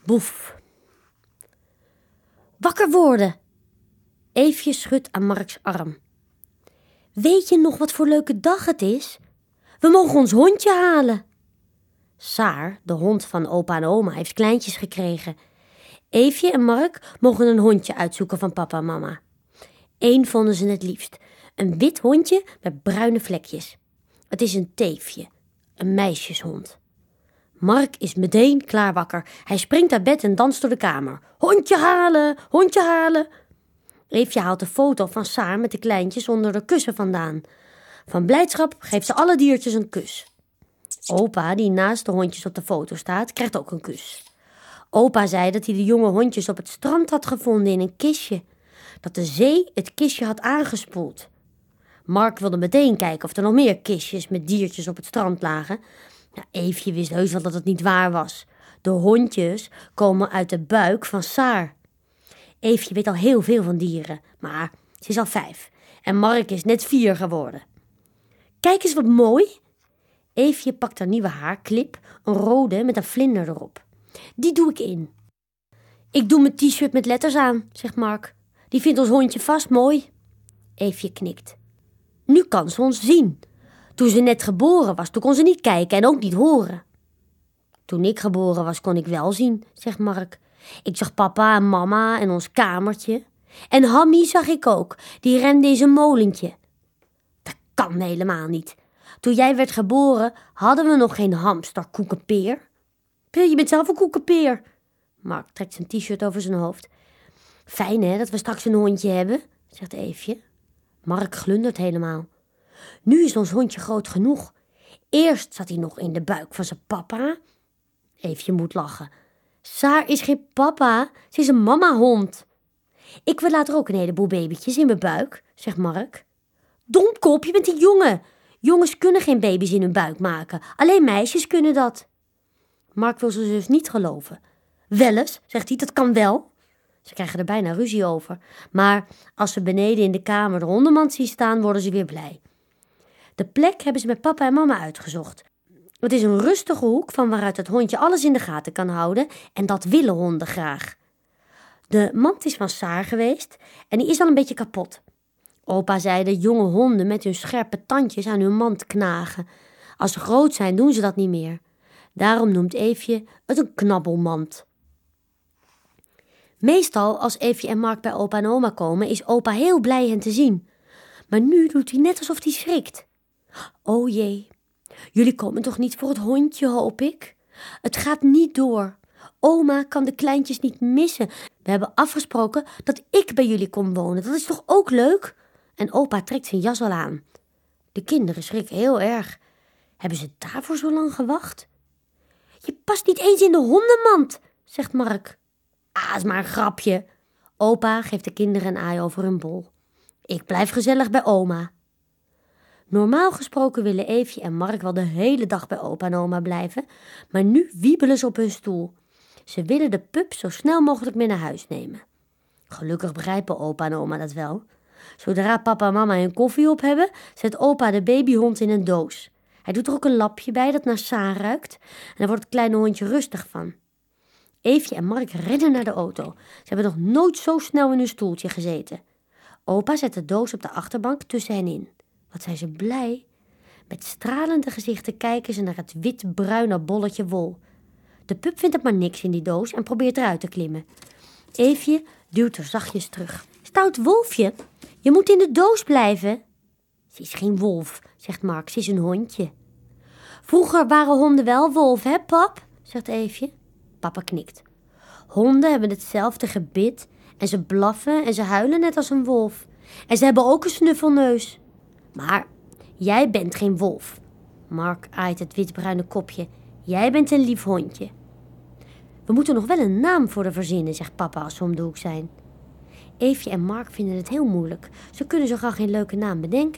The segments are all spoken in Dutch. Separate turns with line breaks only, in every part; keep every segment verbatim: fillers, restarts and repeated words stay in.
Boef. Wakker worden. Eefje schudt aan Marks arm. Weet je nog wat voor leuke dag het is? We mogen ons hondje halen. Saar, de hond van opa en oma, heeft kleintjes gekregen. Eefje en Mark mogen een hondje uitzoeken van papa en mama. Eén vonden ze het liefst. Een wit hondje met bruine vlekjes. Het is een teefje, een meisjeshond. Mark is meteen klaar wakker. Hij springt uit bed en danst door de kamer. Hondje halen, hondje halen. Eefje haalt de foto van Saar met de kleintjes onder de kussen vandaan. Van blijdschap geeft ze alle diertjes een kus. Opa, die naast de hondjes op de foto staat, krijgt ook een kus. Opa zei dat hij de jonge hondjes op het strand had gevonden in een kistje. Dat de zee het kistje had aangespoeld. Mark wilde meteen kijken of er nog meer kistjes met diertjes op het strand lagen. Nou, Eefje wist heus wel dat het niet waar was. De hondjes komen uit de buik van Saar. Eefje weet al heel veel van dieren, maar ze is al vijf. En Mark is net vier geworden. Kijk eens wat mooi. Eefje pakt haar nieuwe haarklip, een rode met een vlinder erop. Die doe ik in. Ik doe mijn t-shirt met letters aan, zegt Mark. Die vindt ons hondje vast mooi. Eefje knikt. Nu kan ze ons zien. Toen ze net geboren was, toen kon ze niet kijken en ook niet horen. Toen ik geboren was, kon ik wel zien, zegt Mark. Ik zag papa en mama en ons kamertje. En Hammy zag ik ook, die rende in zijn molentje. Dat kan helemaal niet. Toen jij werd geboren, hadden we nog geen hamster, koekenpeer. Je bent zelf een koekenpeer. Mark trekt zijn t-shirt over zijn hoofd. Fijn hè, dat we straks een hondje hebben, zegt Eefje. Mark glundert helemaal. Nu is ons hondje groot genoeg. Eerst zat hij nog in de buik van zijn papa. Eefje moet lachen. Saar is geen papa, ze is een mamahond. Ik wil later ook een heleboel babytjes in mijn buik, zegt Mark. Domkop, je bent een jongen. Jongens kunnen geen baby's in hun buik maken. Alleen meisjes kunnen dat. Mark wil zijn zus niet geloven. Wel eens, zegt hij, dat kan wel. Ze krijgen er bijna ruzie over. Maar als ze beneden in de kamer de hondenmand zien staan, worden ze weer blij. De plek hebben ze met papa en mama uitgezocht. Het is een rustige hoek van waaruit het hondje alles in de gaten kan houden en dat willen honden graag. De mand is van Saar geweest en die is al een beetje kapot. Opa zei dat jonge honden met hun scherpe tandjes aan hun mand knagen. Als ze groot zijn doen ze dat niet meer. Daarom noemt Eefje het een knabbelmand. Meestal als Eefje en Mark bij opa en oma komen is opa heel blij hen te zien. Maar nu doet hij net alsof hij schrikt. O jee, jullie komen toch niet voor het hondje, hoop ik? Het gaat niet door. Oma kan de kleintjes niet missen. We hebben afgesproken dat ik bij jullie kom wonen. Dat is toch ook leuk? En opa trekt zijn jas al aan. De kinderen schrikken heel erg. Hebben ze daarvoor zo lang gewacht? Je past niet eens in de hondenmand, zegt Mark. Ah, is maar een grapje. Opa geeft de kinderen een aai over hun bol. Ik blijf gezellig bij oma. Normaal gesproken willen Eefje en Mark wel de hele dag bij opa en oma blijven, maar nu wiebelen ze op hun stoel. Ze willen de pup zo snel mogelijk mee naar huis nemen. Gelukkig begrijpen opa en oma dat wel. Zodra papa en mama hun koffie op hebben, zet opa de babyhond in een doos. Hij doet er ook een lapje bij dat naar Saar ruikt en daar wordt het kleine hondje rustig van. Eefje en Mark rennen naar de auto. Ze hebben nog nooit zo snel in hun stoeltje gezeten. Opa zet de doos op de achterbank tussen hen in. Wat zijn ze blij. Met stralende gezichten kijken ze naar het wit-bruine bolletje wol. De pup vindt het maar niks in die doos en probeert eruit te klimmen. Eefje duwt er zachtjes terug. Stout wolfje, je moet in de doos blijven. Ze is geen wolf, zegt Mark, ze is een hondje. Vroeger waren honden wel wolf, hè pap? Zegt Eefje. Papa knikt. Honden hebben hetzelfde gebit en ze blaffen en ze huilen net als een wolf. En ze hebben ook een snuffelneus. Maar jij bent geen wolf. Mark aait het witbruine kopje. Jij bent een lief hondje. We moeten nog wel een naam voor de verzinnen, zegt papa als ze om de hoek zijn. Eefje en Mark vinden het heel moeilijk. Ze kunnen zo graag geen leuke naam bedenken.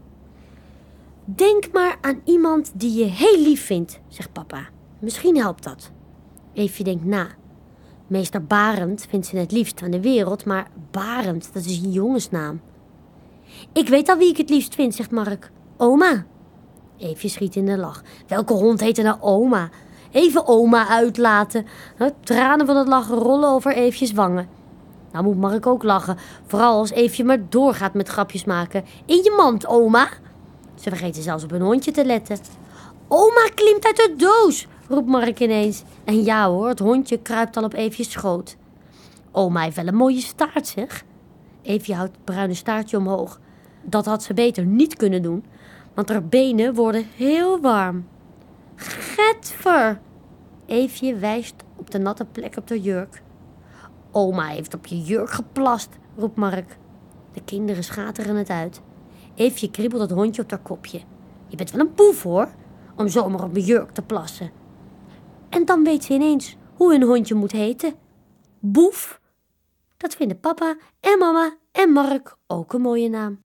Denk maar aan iemand die je heel lief vindt, zegt papa. Misschien helpt dat. Eefje denkt na. Meester Barend vindt ze het liefst van de wereld, maar Barend, dat is een jongensnaam. Ik weet al wie ik het liefst vind, zegt Mark. Oma. Eefje schiet in de lach. Welke hond heet er nou oma? Even oma uitlaten. Tranen van het lachen rollen over Eefjes wangen. Nou moet Mark ook lachen, vooral als Eefje maar doorgaat met grapjes maken. In je mand, oma. Ze vergeten zelfs op hun hondje te letten. Oma klimt uit de doos, roept Mark ineens. En ja hoor, het hondje kruipt al op Eefjes schoot. Oma heeft wel een mooie staart, zeg. Eefje houdt het bruine staartje omhoog. Dat had ze beter niet kunnen doen, want haar benen worden heel warm. Getver! Eefje wijst op de natte plek op de jurk. Oma heeft op je jurk geplast, roept Mark. De kinderen schateren het uit. Eefje kriebelt het hondje op haar kopje. Je bent wel een poef hoor, om zomaar op mijn jurk te plassen. En dan weet ze ineens hoe hun hondje moet heten. Boef. Dat vinden papa en mama en Mark ook een mooie naam.